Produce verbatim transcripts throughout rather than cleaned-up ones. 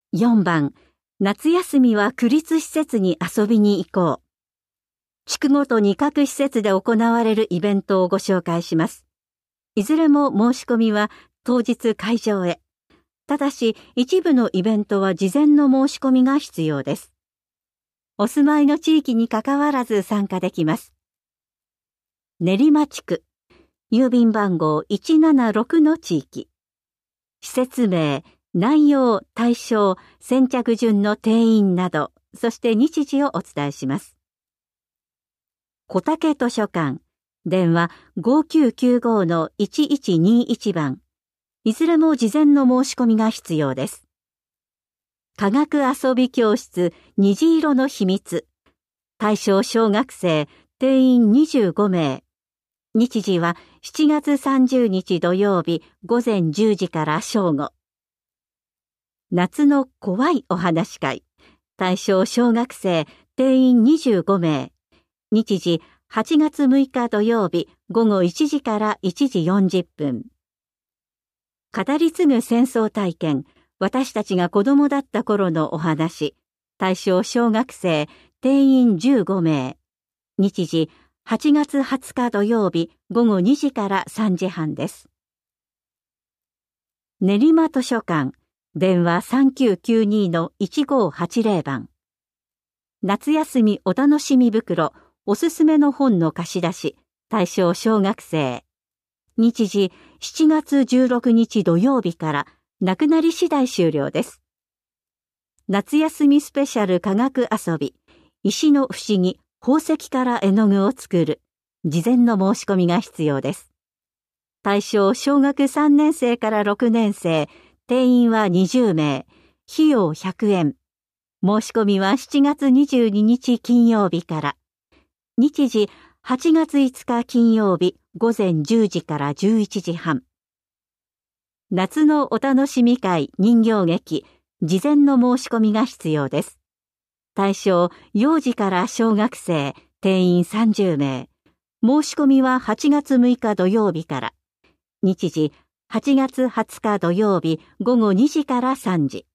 よんばん、夏休みは区立施設に遊びに行こう。地区ごとに各施設で行われるイベントをご紹介します。いずれも申し込みは当日会場へ。ただし、一部のイベントは事前の申し込みが必要です。お住まいの地域にかかわらず参加できます。練馬地区、郵便番号いちななろくの地域。施設名、内容、対象、先着順の定員など、そして日時をお伝えします。小竹図書館、電話ごきゅうきゅうごのいちいちにいちばん。いずれも事前の申し込みが必要です。科学遊び教室、虹色の秘密。対象小学生、定員にじゅうごめい。日時はしちがつさんじゅうにち土曜日午前じゅうじから正午。夏の怖いお話会。対象小学生、定員にじゅうごめい。日時はちがつむいか土曜日午後いちじからいちじよんじゅっぷん。語り継ぐ戦争体験。私たちが子供だった頃のお話。対象小学生、定員じゅうごめい。日時はちがつはつか土曜日午後にじからさんじはんです。練馬図書館、電話さんきゅうきゅうにのいちごはちぜろばん。夏休みお楽しみ袋、おすすめの本の貸し出し、対象小学生。日時しちがつじゅうろくにち土曜日から、なくなり次第終了です。夏休みスペシャル科学遊び、石の不思議、宝石から絵の具を作る。事前の申し込みが必要です。対象小学さんねんせいからろくねんせい、定員はにじゅうめい、費用ひゃくえん。申し込みはしちがつにじゅうににち金曜日から。日時はちがついつか金曜日午前じゅうじからじゅういちじはん。夏のお楽しみ会人形劇、事前の申し込みが必要です。対象幼児から小学生、定員さんじゅうめい。申し込みははちがつむいか土曜日から。日時はちがつはつか土曜日午後にじからさんじ。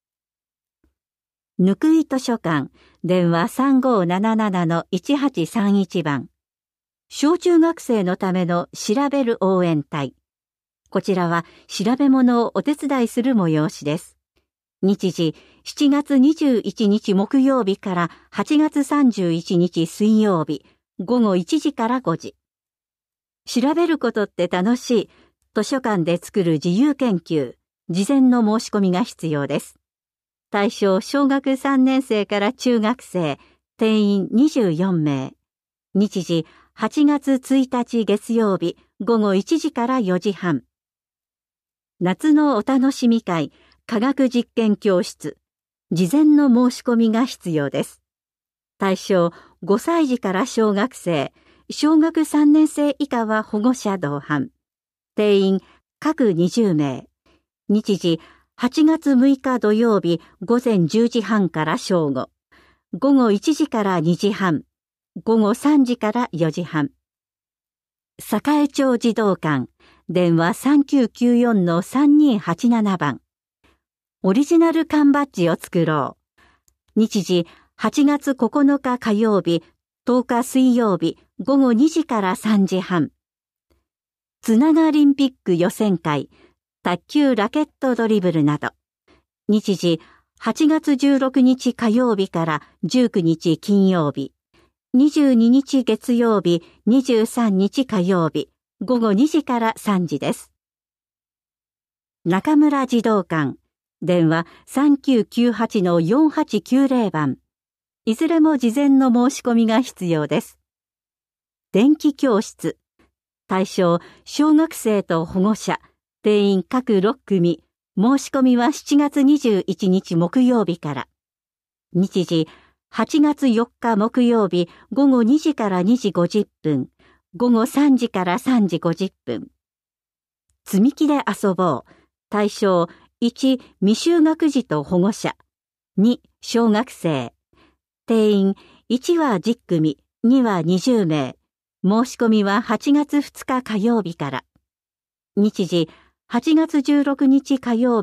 ぬくい図書館、電話さんごーなななのいちはちさんいちばん。小中学生のための調べる応援隊。こちらは調べ物をお手伝いする催しです。日時しちがつにじゅういちにち木曜日からはちがつさんじゅういちにち水曜日午後いちじからごじ。調べることって楽しい。図書館で作る自由研究。事前の申し込みが必要です。対象小学さんねんせいから中学生、定員にじゅうよんめい。日時はちがつついたち月曜日午後いちじからよじはん。夏のお楽しみ会、科学実験教室。事前の申し込みが必要です。対象ごさいじから小学生、小学さんねんせい以下は保護者同伴。定員各にじゅうめい。日時はちがつむいか土曜日午前じゅうじはんから正午。午後いちじからにじはん。午後さんじからよじはん。栄町児童館、電話さんきゅうきゅうよんのさんにーはちななばん。オリジナル缶バッジを作ろう。日時はちがつここのか火曜日、とおか水曜日、午後にじからさんじはん。つながリンピック予選会、卓球ラケットドリブルなど。日時はちがつじゅうろくにち火曜日からじゅうくにち金曜日。にじゅうににち月曜日、にじゅうさんにち火曜日、午後にじからさんじです。中村児童館、電話さんきゅうきゅうはちのよんはちきゅうぜろばん。いずれも事前の申し込みが必要です。電気教室。対象、小学生と保護者、定員各ろっくみ。申し込みはしちがつにじゅういちにち木曜日から。日時、はちがつよっか木曜日午後にじからにじごじゅっぷん。午後さんじからさんじごじゅっぷん。積み木で遊ぼう。対象、いち未就学児と保護者。に小学生。定員いちはじゅっくみ、にはにじゅうめい。申し込みははちがつふつか火曜日から。日時はちがつじゅうろくにち火曜日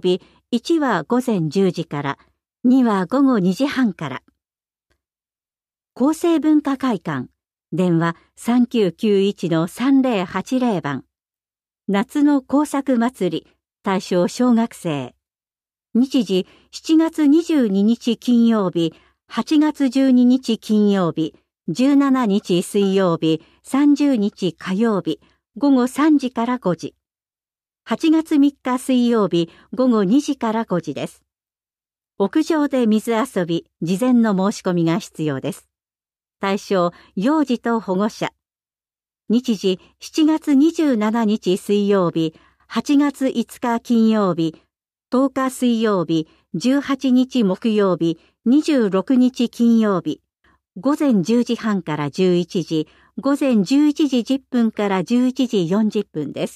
いちは午前じゅうじから、には午後にじはんから。厚生文化会館、電話さんきゅうきゅういちのさんぜろはちぜろ番。夏の工作祭り、対象小学生。日時しちがつにじゅうににち金曜日、はちがつじゅうににち金曜日、じゅうしちにち水曜日、さんじゅうにち火曜日、午後さんじからごじ。はちがつみっか水曜日、午後にじからごじです。屋上で水遊び、事前の申し込みが必要です。対象、幼児と保護者。日時しちがつにじゅうしちにち水曜日、はちがついつか金曜日、とおか水曜日、じゅうはちにち木曜日、にじゅうろくにち金曜日、午前じゅうじはんからじゅういちじ、午前じゅういちじじゅっぷんからじゅういちじよんじゅっぷんです。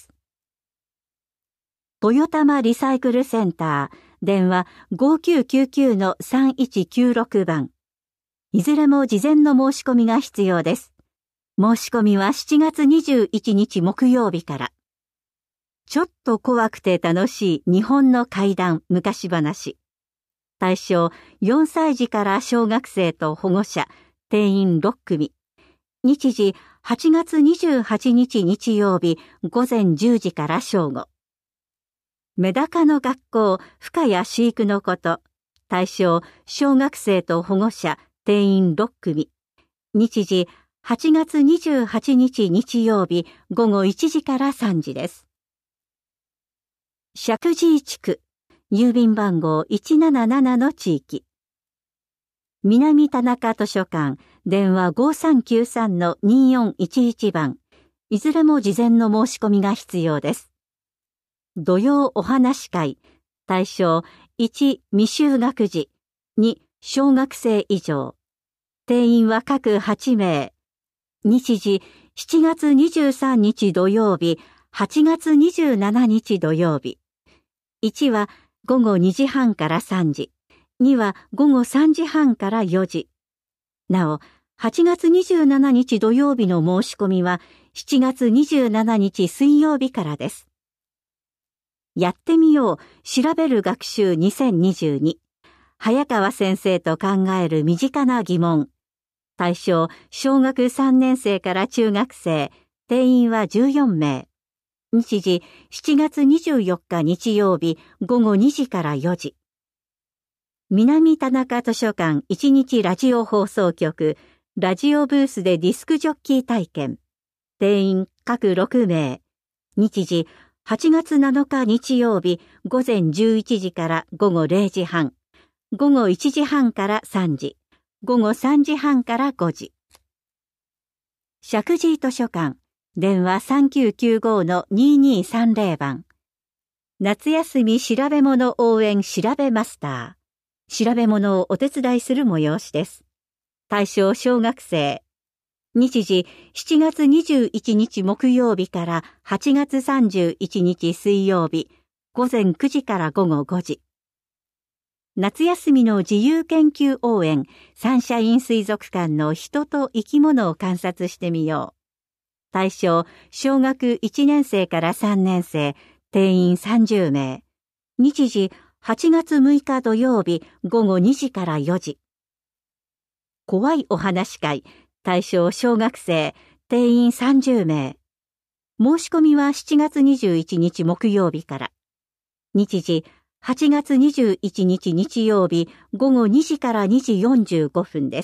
豊玉リサイクルセンター、電話ごきゅうきゅうきゅうのさんいちきゅうろく番。いずれも事前の申し込みが必要です。申し込みはしちがつにじゅういちにち木曜日から。ちょっと怖くて楽しい日本の怪談昔話。対象よんさい児から小学生と保護者、定員ろっくみ。日時はちがつにじゅうはちにち日曜日午前じゅうじから正午。メダカの学校、孵化や飼育のこと。対象小学生と保護者、定員ろっくみ。日時はちがつにじゅうはちにち日曜日午後いちじからさんじです。石神井地区、郵便番号いちななななの地域。南田中図書館、電話ごさんきゅうさんのによんいちいち番。いずれも事前の申し込みが必要です。土曜お話会、対象いち未就学児、に小学生以上。定員は各はちめい。日時しちがつにじゅうさんにち土曜日、はちがつにじゅうしちにち土曜日。いちは午後にじはんからさんじ。には午後さんじはんからよじ。なお、はちがつにじゅうしちにち土曜日の申し込みはしちがつにじゅうしちにち水曜日からです。やってみよう、調べる学習にせんにじゅうに。早川先生と考える身近な疑問。対象、小学さんねんせいから中学生、定員はじゅうよんめい。日時しちがつにじゅうよっか日曜日午後にじからよじ。南田中図書館いちにちラジオ放送局、ラジオブースでディスクジョッキー体験。定員各ろくめい。日時はちがつなのか日曜日午前じゅういちじから午後れいじはん。午後いちじはんからさんじ。午後さんじはんからごじ。石神井図書館。電話さんきゅうきゅうごのににさんぜろ番。夏休み調べ物応援調べマスター。調べ物をお手伝いする催しです。対象小学生。日時しちがつにじゅういちにち木曜日からはちがつさんじゅういちにち水曜日、午前くじから午後ごじ。夏休みの自由研究応援、サンシャイン水族館の人と生き物を観察してみよう。対象、小学いちねんせいからさんねんせい、定員さんじゅうめい。日時、はちがつむいか土曜日、午後にじからよじ。怖いお話会、対象小学生、定員さんじゅうめい。申し込みはしちがつにじゅういちにち木曜日から。日時、はちがつにじゅういちにち日曜日、午後にじからにじよんじゅうごふんです。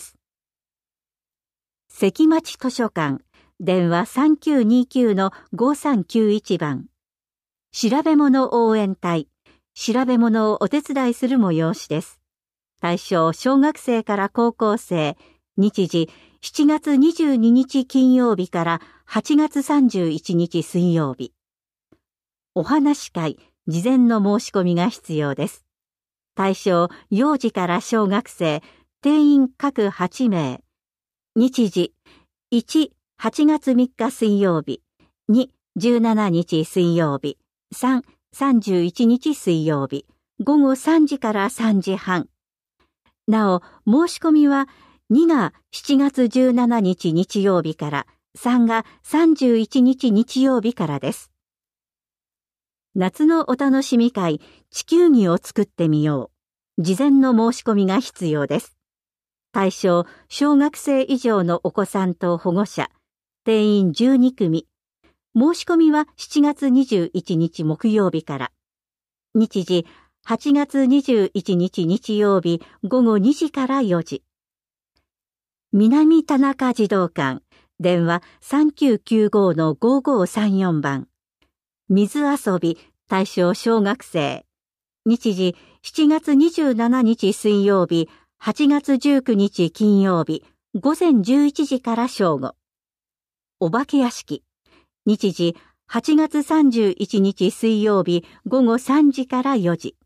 関町図書館。電話さんきゅうにきゅうのごさんきゅういち番。調べ物応援隊。調べ物をお手伝いする催しです。対象小学生から高校生。日時しちがつにじゅうににち金曜日からはちがつさんじゅういちにち水曜日。お話会。事前の申し込みが必要です。対象幼児から小学生。定員各はちめい。日時いちはちがつみっか水曜日、にじゅうしちにち水曜日、さんさんじゅういちにち水曜日、午後さんじからさんじはん。なお、申し込みはにがしちがつじゅうしちにち日曜日から、さんがさんじゅういちにち日曜日からです。 夏のお楽しみ会、地球儀を作ってみよう。事前の申し込みが必要です。対象、小学生以上のお子さんと保護者、定員じゅうにくみ。申し込みはしちがつにじゅういちにち木曜日から。日時、はちがつにじゅういちにち日曜日ごごにじからよじ。南田中児童館、電話 さんきゅうきゅうご のごごさんよん 番。水遊び、対象小学生。日時、しちがつにじゅうしちにち水曜日、はちがつじゅうくにち金曜日、ごぜんじゅういちじから正午。お化け屋敷。日時、はちがつさんじゅういちにち水曜日、ごごさんじからよじ。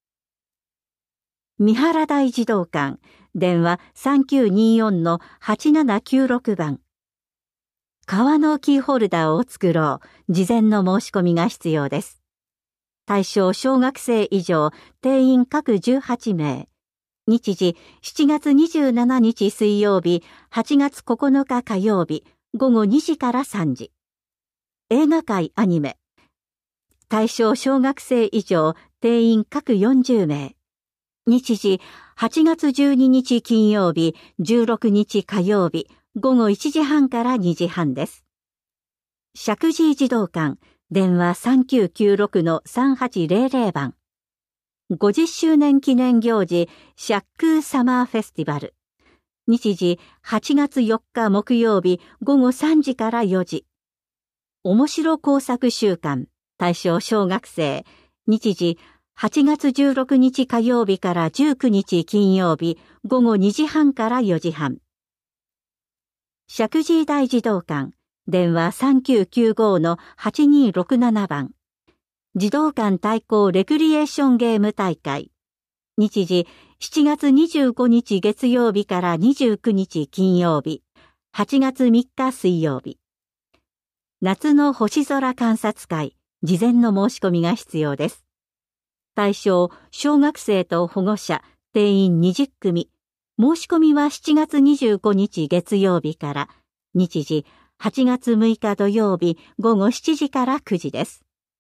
三原台児童館、電話 さんきゅうによん のはちななきゅうろく 番。革のキーホルダーを作ろう。事前の申し込みが必要です。対象小学生以上、定員各じゅうはちめい。日時、しちがつにじゅうしちにち水曜日、はちがつここのか火曜日、ごごにじからさんじ。映画界アニメ。対象小学生以上、定員各よんじゅうめい。日時、はちがつじゅうににち金曜日、じゅうろくにち火曜日、ごごいちじはんからにじはんです。石神井児童館、電話 さんきゅうきゅうろく のさんはちぜろぜろ 番。ごじゅっしゅうねん記念行事、石神井サマーフェスティバル。日時、はちがつよっか木曜日、ごごさんじからよじ。面白工作週間、対象小学生。日時、はちがつじゅうろくにち火曜日からじゅうくにち金曜日、ごごにじはんからよじはん。石神井台児童館、電話 さんきゅうきゅうご のはちにろくなな 番。児童館対抗レクリエーションゲーム大会。日時、しちがつにじゅうごにち月曜日からにじゅうくにち金曜日、はちがつみっか水曜日。夏の星空観察会、事前の申し込みが必要です。対象、小学生と保護者、定員にじゅっくみ。申し込みはしちがつにじゅうごにち月曜日から、日時、はちがつむいか土曜日ごごしちじからくじです。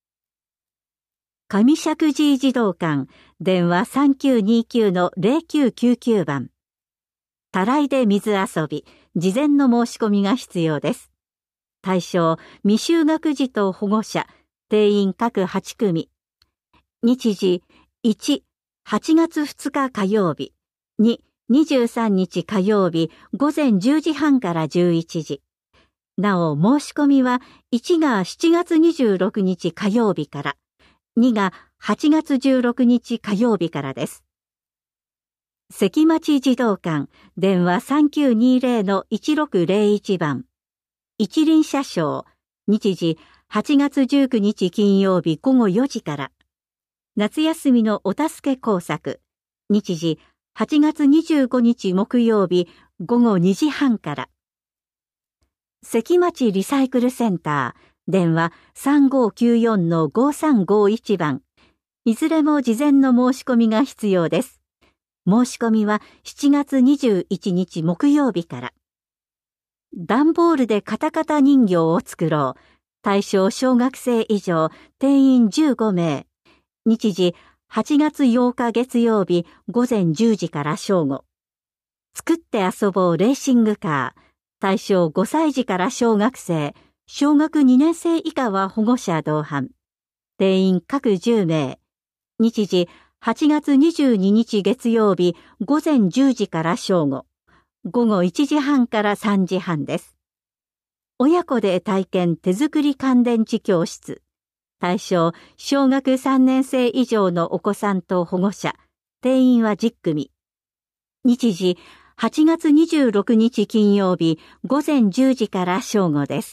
上石神井児童館、電話 さんきゅうにきゅう のぜろきゅうきゅうきゅう 番。たらいで水遊び、事前の申し込みが必要です。対象、未就学児と保護者、定員各はちくみ。日時、いち、はちがつふつか火曜日、に、にじゅうさんにち火曜日、ごぜんじゅうじはんからじゅういちじ。なお、申し込みは、いちがしちがつにじゅうろくにち火曜日から、にがはちがつじゅうろくにち火曜日からです。関町児童館、電話 さんきゅうにぜろ のいちろくぜろいち 番。一輪車ショー、日時、はちがつじゅうくにち金曜日ごごよじから。夏休みのお助け工作、日時、はちがつにじゅうごにち木曜日ごごにじはんから。関町リサイクルセンター、電話 さんごきゅうよん のごさんごいち 番。いずれも事前の申し込みが必要です。申し込みはしちがつにじゅういちにち木曜日から。段ボールでカタカタ人形を作ろう。対象小学生以上、定員じゅうごめい。日時、はちがつようか月曜日ごぜんじゅうじから正午。作って遊ぼうレーシングカー。対象ごさいじから小学生。小学にねんせい以下は保護者同伴。定員各じゅうめい。日時、はちがつにじゅうににち月曜日ごぜんじゅうじから正午。ごごいちじはんからさんじはんです。親子で体験手作り乾電池教室。対象、小学さんねんせい以上のお子さんと保護者。定員はじゅっくみ。日時、はちがつにじゅうろくにち金曜日ごぜんじゅうじから正午です。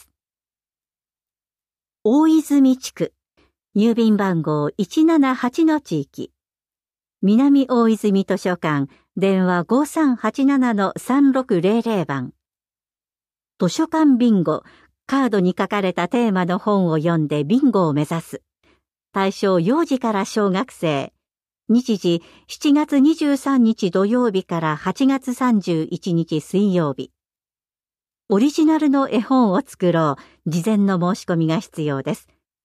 大泉地区。郵便番号いちななはちの地域。南大泉図書館、電話 ごさんはちななのさんろくぜろぜろ 番。図書館ビンゴ、カードに書かれたテーマの本を読んでビンゴを目指す。対象幼児から小学生。日時しちがつにじゅうさんにち土曜日からはちがつさんじゅういちにち水曜日。オリジナルの絵本を作ろう。事前の申し込みが必要です。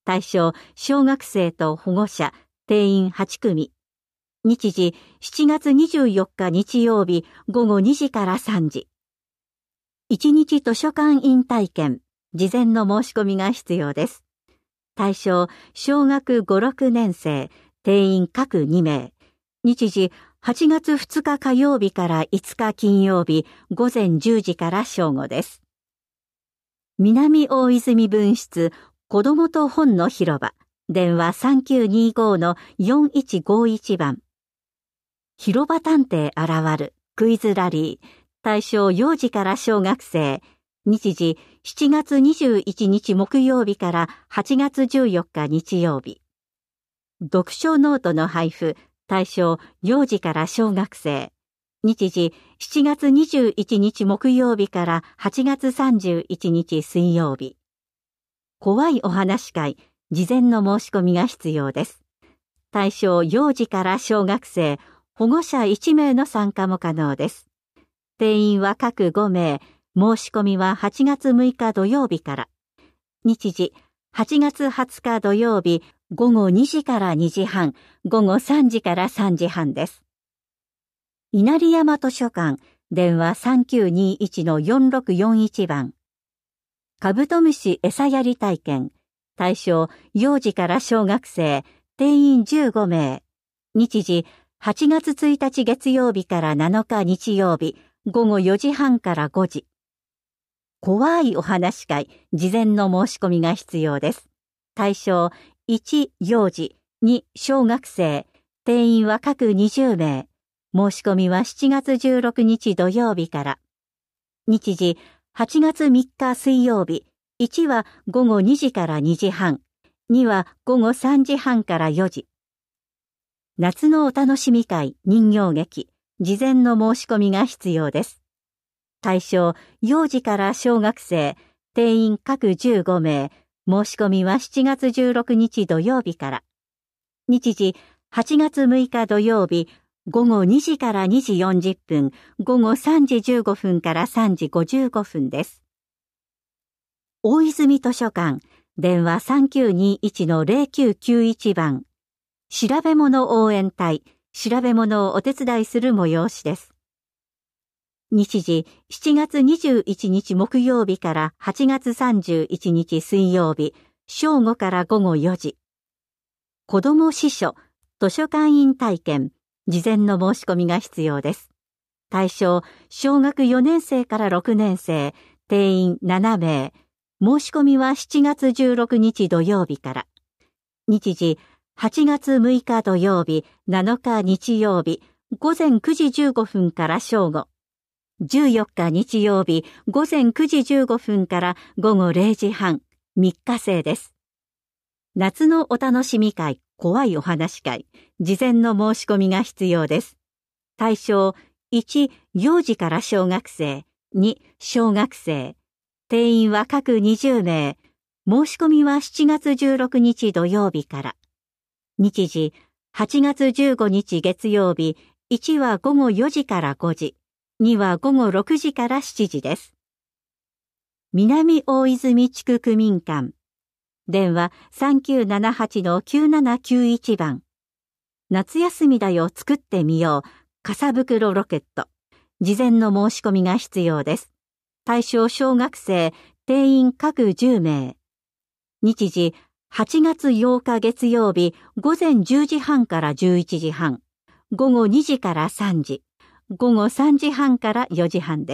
対象、小学生と保護者、定員はち組。日時、しちがつにじゅうよっか日曜日、ごごにじからさんじ。一日図書館員体験、事前の申し込みが必要です。対象、小学ご、ろくねん生、定員各に名。日時、はちがつふつか火曜日からいつか金曜日、ごぜんじゅうじから正午です。南大泉分室、子どもと本の広場、電話 さんきゅうにご のよんいちごいち 番。広場探偵現る、クイズラリー、対象幼児から小学生、日時しちがつにじゅういちにち木曜日からはちがつじゅうよっか日曜日。読書ノートの配布、対象幼児から小学生、日時しちがつにじゅういちにち木曜日からはちがつさんじゅういちにち水曜日。怖いお話会、事前の申し込みが必要です。対象幼児から小学生、保護者いち名の参加も可能です。定員は各ご名、申し込みははちがつむいか土曜日から。日時、はちがつはつか土曜日、ごごにじからにじはん、ごごさんじからさんじはんです。稲荷山図書館、電話 さんきゅうにいち のよんろくよんいち 番。カブトムシ餌やり体験、対象幼児から小学生、定員じゅうご名。日時、はちがつついたち月曜日からなのか日曜日、ごごよじはんからごじ。怖いお話会、事前の申し込みが必要です。対象いち幼児、に小学生、定員は各にじゅう名。申し込みはしちがつじゅうろくにち土曜日から。日時はちがつみっか水曜日、いちはごごにじからにじはん、にはごごさんじはんからよじ。夏のお楽しみ会人形劇、事前の申し込みが必要です。対象、幼児から小学生、定員各じゅうご名、申し込みはしちがつじゅうろくにち土曜日から。日時、はちがつむいか土曜日、ごごにじからにじよんじゅっぷん、ごごさんじじゅうごふんからさんじごじゅうごふんです。大泉図書館、電話 さんきゅうにいち のぜろきゅうきゅういち 番。調べ物応援隊、調べ物をお手伝いする催しです。日時、しちがつにじゅういちにち木曜日からはちがつさんじゅういちにち水曜日、正午からごごよじ。子ども司書、図書館員体験、事前の申し込みが必要です。対象、小学よねん生からろくねん生、定員なな名。申し込みはしちがつじゅうろくにち土曜日から。日時、はちがつむいか土曜日、なのか日曜日、ごぜんくじじゅうごふんから正午。じゅうよっか日曜日、ごぜんくじじゅうごふんからごごれいじはん、みっか制です。夏のお楽しみ会、怖いお話会、事前の申し込みが必要です。対象、いち幼児から小学生、に小学生。定員は各にじゅう名。申し込みはしちがつじゅうろくにち土曜日から。日時、はちがつじゅうごにち月曜日、いちはごごよじからごじ。にはごごろくじからしちじです。南大泉地区区民館。電話 さんきゅうななはち のきゅうななきゅういち 番。夏休みだよ作ってみよう。傘袋ロケット。事前の申し込みが必要です。対象小学生、定員各じゅう名。日時、はちがつようか月曜日、ごぜんじゅうじはんからじゅういちじはん。ごごにじからさんじ。ごごさんじはんからよじはんです。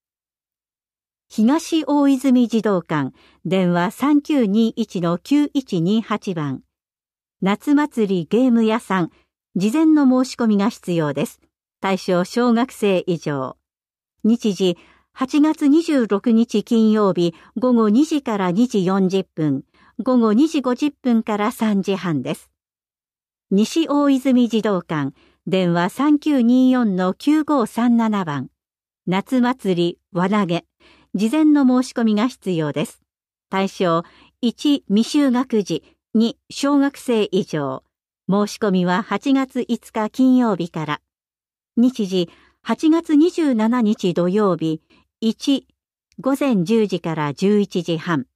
東大泉児童館、電話 さんきゅうにいち のきゅういちにはち 番。夏祭りゲーム屋さん、事前の申し込みが必要です。対象小学生以上。日時、はちがつにじゅうろくにち金曜日、ごごにじからにじよんじゅっぷん、ごごにじごじゅっぷんからさんじはんです。西大泉児童館、電話 さんきゅうによん のきゅうごさんなな 番。夏祭り輪投げ。事前の申し込みが必要です。対象いち未就学児、に小学生以上。申し込みははちがついつか金曜日から。日時はちがつにじゅうしちにち土曜日、いちごぜんじゅうじからじゅういちじはん。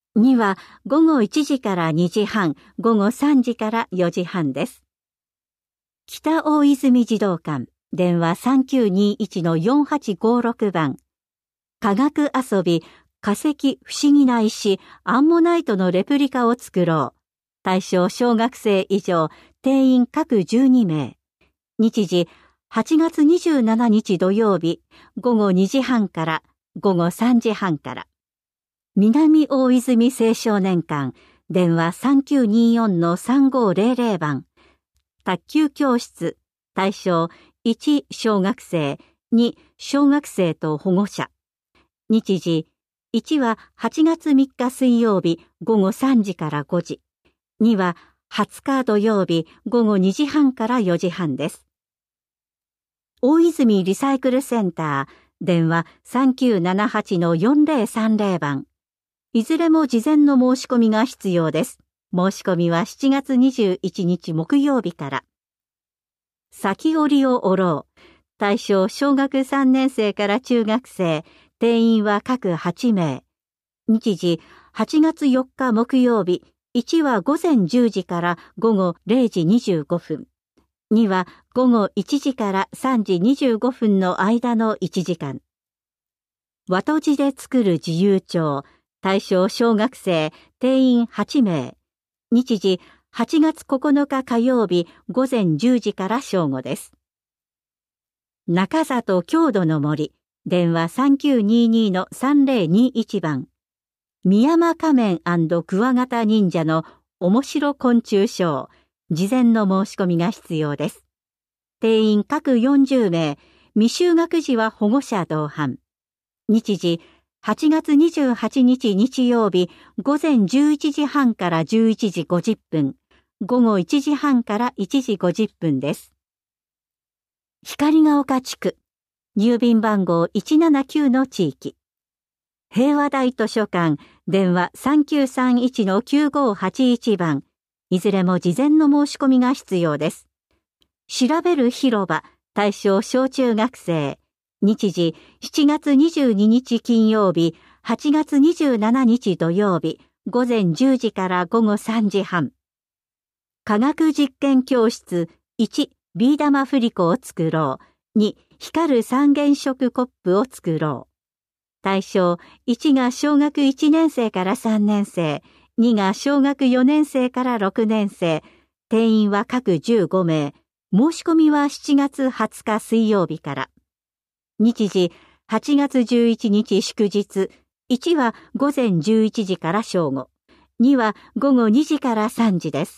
にはごごいちじからにじはん、ごごさんじからよじはんです。北大泉児童館、電話 さんきゅうにいちのよんはちごろく 番。科学遊び、化石不思議な石、アンモナイトのレプリカを作ろう。対象小学生以上、定員各じゅうにめい。日時、はちがつにじゅうしちにち土曜日、ごごにじはんからごごさんじはんから。南大泉青少年館、電話 さんきゅうによんのさんごぜろぜろ 番。卓球教室、対象いち小学生、に小学生と保護者。日時、いちははちがつみっか水曜日ごごさんじからごじ。にははつか土曜日ごごにじはんからよじはんです。大泉リサイクルセンター、電話 さんきゅうななはちのよんぜろさんぜろ 番。いずれも事前の申し込みが必要です。申し込みはしちがつにじゅういちにち木曜日から。先折りを折ろう。対象小学さんねん生から中学生、定員は各はちめい。日時はちがつよっか木曜日、いちはごぜんじゅうじからごごれいじにじゅうごふん。にはごごいちじからさんじにじゅうごふんの間のいちじかん。和とじで作る自由帳、対象小学生、定員はちめい。日時はちがつここのか火曜日ごぜんじゅうじから正午です。中里郷土の森、電話 さんきゅうににのさんぜろにいち 番。ミヤマ仮面&クワガタ忍者の面白昆虫ショー、事前の申し込みが必要です。定員各よんじゅうめい、未就学児は保護者同伴。日時、はちがつにじゅうはちにち日曜日、ごぜんじゅういちじはんからじゅういちじごじゅっぷん、ごごいちじはんからいちじごじゅっぷんです。光が丘地区、郵便番号いちななきゅうの地域。平和台図書館、電話 さんきゅうさんいちのきゅうごはちいち 番。いずれも事前の申し込みが必要です。調べる広場、対象小中学生。日時、しちがつにじゅうににち金曜日、はちがつにじゅうしちにち土曜日、ごぜんじゅうじからごごさんじはん。科学実験教室、いち、ビー玉振り子を作ろう。に、光る三原色コップを作ろう。対象、いちが小学いちねん生からさんねん生、にが小学よねん生からろくねん生、定員は各じゅうごめい、申し込みはしちがつはつか水曜日から。日時、はちがつじゅういちにち祝日、いちはごぜんじゅういちじから正午、にはごごにじからさんじです。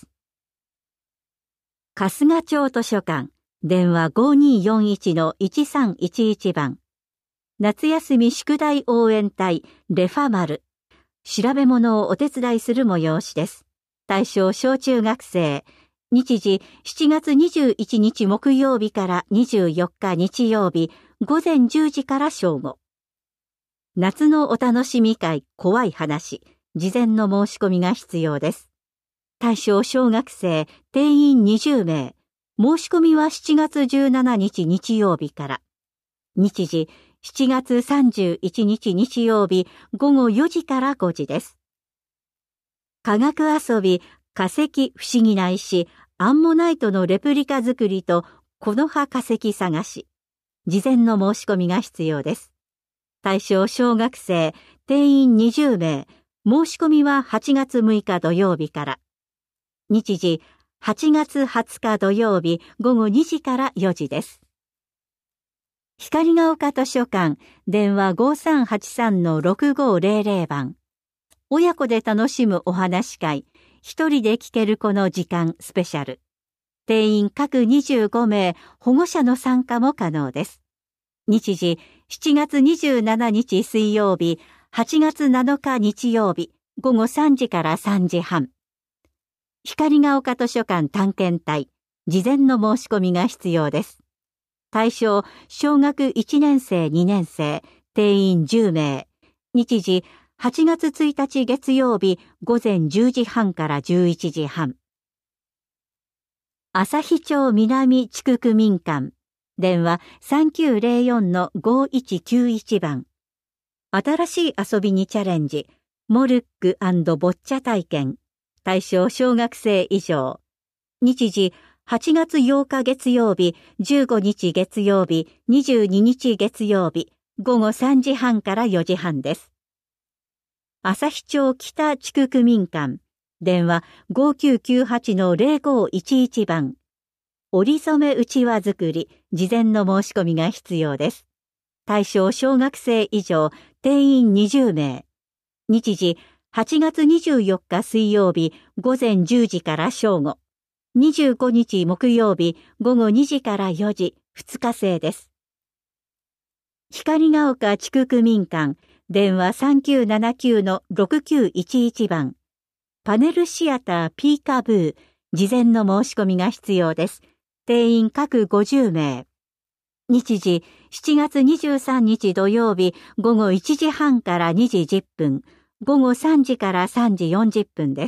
春日町図書館、電話 ごによんいちのいちさんいちいち 番。夏休み宿題応援隊、レファマル。調べ物をお手伝いする催しです。対象小中学生。日時しちがつにじゅういちにち木曜日からにじゅうよっか日曜日、ごぜんじゅうじから正午。夏のお楽しみ会、怖い話。事前の申し込みが必要です。対象小学生、定員にじゅうめい。申し込みはしちがつじゅうしちにち日曜日から。日時、しちがつさんじゅういちにち日曜日、ごごよじからごじです。科学遊び、化石不思議な石、アンモナイトのレプリカ作りと木の葉化石探し。事前の申し込みが必要です。対象小学生、定員にじゅうめい。申し込みははちがつむいか土曜日から。日時、はちがつはつか土曜日ごごにじからよじです。光が丘図書館、電話 ごさんはちさんのろくごぜろぜろ 番。親子で楽しむお話し会、一人で聞けるこの時間スペシャル。定員各にじゅうごめい、保護者の参加も可能です。日時、しちがつにじゅうしちにち水曜日、はちがつなのか日曜日、ごごさんじからさんじはん。光が丘図書館探検隊、事前の申し込みが必要です。対象、小学いちねん生にねん生、定員じゅうめい。日時、はちがつついたち月曜日、ごぜんじゅうじはんからじゅういちじはん。旭町南地区区民館、電話 さんきゅうぜろよんのごいちきゅういち 番。新しい遊びにチャレンジ、 モルック&ボッチャ体験、対象小学生以上。日時、はちがつようか月曜日、じゅうごにち月曜日、にじゅうににち月曜日、ごごさんじはんからよじはんです。旭町北地区区民館、電話 ごきゅうきゅうはちのゼロごいちいち 番。折り染めうちわ作り、事前の申し込みが必要です。対象小学生以上、定員にじゅうめい。日時、はちがつにじゅうよっか水曜日、午前じゅうじから正午。にじゅうごにち木曜日、午後にじからよじ、ふつか制です。光が丘地区区民館、電話 さんきゅうななきゅうのろくきゅういちいち 番。パネルシアターピーカブー、事前の申し込みが必要です。定員各ごじゅうめい。日時、しちがつにじゅうさんにち土曜日、午後いちじはんからにじじゅっぷん、午後さんじからさんじよんじゅっぷんです。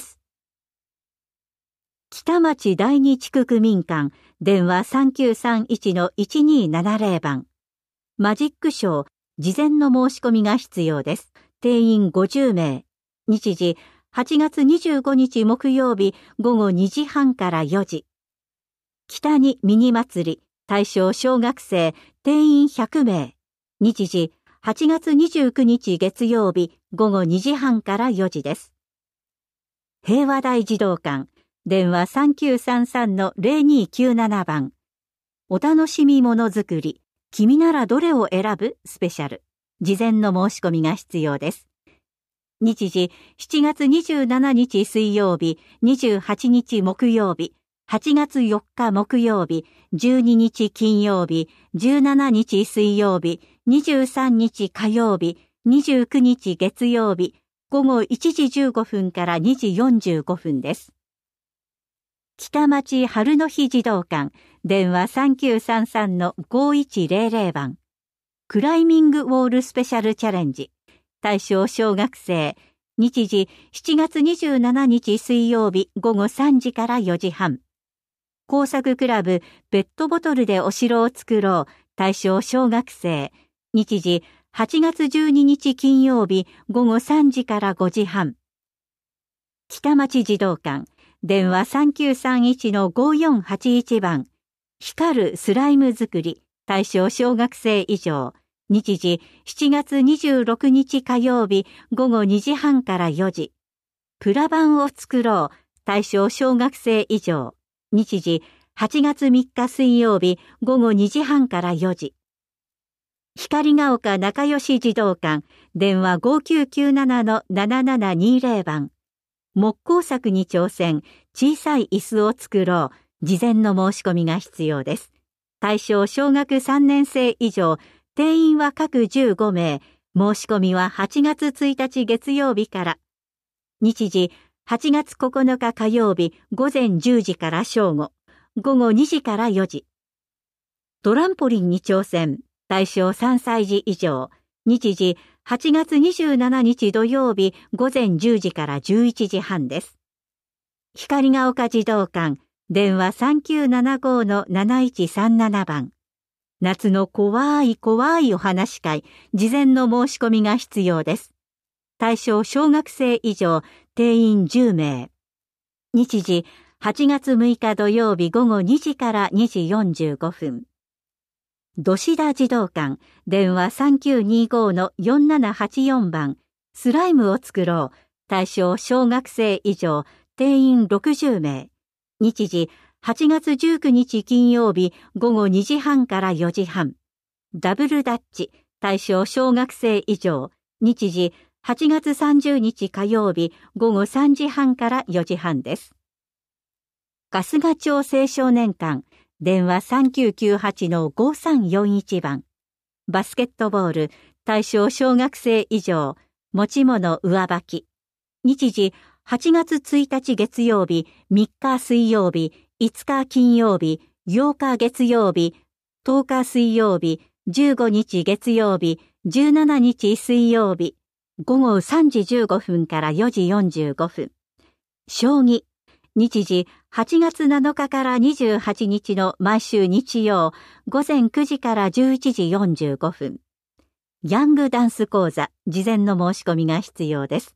北町第二地区区民館、電話 さんきゅうさんいちのいちにななゼロ 番。マジックショー、事前の申し込みが必要です。定員ごじゅうめい。日時、はちがつにじゅうごにち木曜日、午後にじはんからよじ。北にミニ祭り、対象小学生、定員ひゃくめい。日時、はちがつにじゅうくにち月曜日、午後にじはんからよじです。平和台児童館、電話 さんきゅうさんさんのゼロにきゅうなな 番。お楽しみものづくり、君ならどれを選ぶスペシャル。事前の申し込みが必要です。日時、しちがつにじゅうしちにち水曜日、にじゅうはちにち木曜日、はちがつよっか木曜日、じゅうににち金曜日、じゅうしちにち水曜日、にじゅうさんにち火曜日、にじゅうくにち月曜日、ごごいちじじゅうごふんからにじよんじゅうごふんです。北町春の日児童館、電話 さんきゅうさんさんのごいちゼロゼロ 番。クライミングウォールスペシャルチャレンジ。対象小学生。日時しちがつにじゅうしちにち水曜日午後さんじからよじはん。工作クラブペットボトルでお城を作ろう。対象小学生。日時はちがつじゅうににち金曜日午後さんじからごじはん。北町児童館。電話 さんきゅうさんいちのごよんはちいち 番。光るスライム作り。対象小学生以上。日時しちがつにじゅうろくにち火曜日午後にじはんからよじ。プラ板を作ろう。対象小学生以上。日時はちがつみっか水曜日午後にじはんからよじ。光が丘仲良し児童館。電話 ごきゅうきゅうななのななななにゼロ 番。木工作に挑戦。小さい椅子を作ろう。事前の申し込みが必要です。対象小学さんねん生以上。定員は各じゅうごめい。申し込みははちがつついたち月曜日から。日時、はちがつここのか火曜日午前じゅうじから正午。午後にじからよじ。トランポリンに挑戦。対象さんさいじ以上。日時、はちがつにじゅうしちにち土曜日午前じゅうじからじゅういちじはんです。光が丘児童館。電話 さんきゅうななごのなないちさんなな 番。夏の怖い怖いお話会、事前の申し込みが必要です。対象小学生以上、定員じゅうめい。日時、はちがつむいか土曜日午後にじからにじよんじゅうごふん。土志田児童館、電話 さんきゅうにごのよんななはちよん 番。スライムを作ろう。対象小学生以上、定員ろくじゅうめい。日時、はちがつじゅうくにち金曜日午後にじはんからよじはん。ダブルダッチ、対象小学生以上。日時、はちがつさんじゅうにち火曜日午後さんじはんからよじはんです。春日町青少年館、電話 さんきゅうきゅうはちのごさんよんいち 番。バスケットボール、対象小学生以上。持ち物上履き。日時、はちがつついたち月曜日、みっか水曜日、いつか金曜日、ようか月曜日、とおか水曜日、じゅうごにち月曜日、じゅうしちにち水曜日、午後さんじじゅうごふんからよじよんじゅうごふん。将棋。日時、はちがつなのかからにじゅうはちにちの毎週日曜、午前くじからじゅういちじよんじゅうごふん。ヤングダンス講座、事前の申し込みが必要です。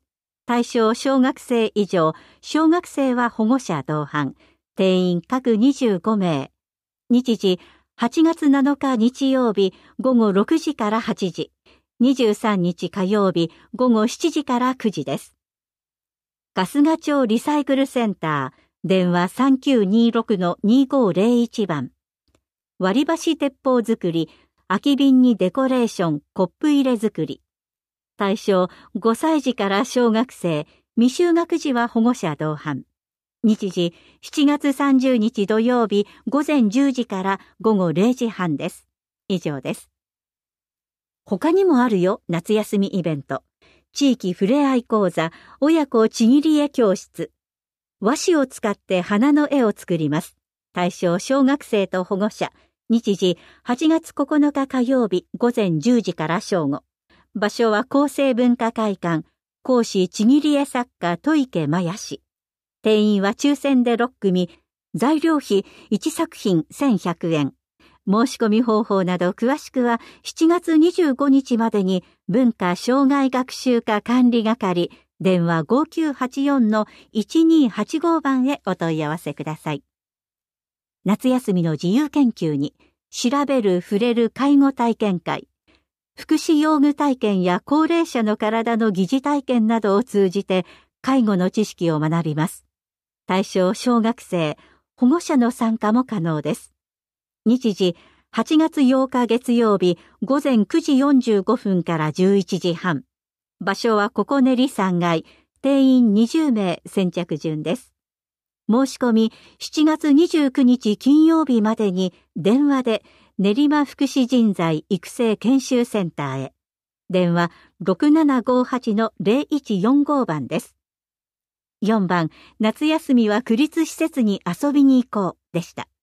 対象小学生以上、小学生は保護者同伴、定員各にじゅうごめい。日時、はちがつなのか日曜日午後ろくじからはちじ、にじゅうさんにち火曜日午後しちじからくじです。春日町リサイクルセンター、電話 さんきゅうにろくのにごぜろいち 番。割り箸鉄砲作り、空き瓶にデコレーション、コップ入れ作り。対象ごさいじから小学生、未就学児は保護者同伴。日時しちがつさんじゅうにち土曜日午前じゅうじから午後れいじはんです。以上です。他にもあるよ、夏休みイベント。地域ふれあい講座、親子ちぎり絵教室。和紙を使って花の絵を作ります。対象小学生と保護者。日時はちがつここのか火曜日午前じゅうじから正午。場所は厚生文化会館。講師ちぎり絵作家戸池真也氏。定員は抽選でろっくみ。材料費いちさくひんせんひゃくえん。申し込み方法など詳しくはしちがつにじゅうごにちまでに文化障害学習課管理係電話 ごきゅうはちよんのいちにはちご 番へお問い合わせください。夏休みの自由研究に調べる触れる介護体験会、福祉用具体験や高齢者の体の疑似体験などを通じて介護の知識を学びます。対象小学生、保護者の参加も可能です。日時はちがつようか月曜日午前くじよんじゅうごふんからじゅういちじはん。場所はここねりさんがい、定員にじゅうめい先着順です。申し込みしちがつにじゅうくにち金曜日までに電話で練馬福祉人材育成研修センターへ。電話ろくななごはちのぜろいちよんご番です。よんばん、夏休みは区立施設に遊びに行こうでした。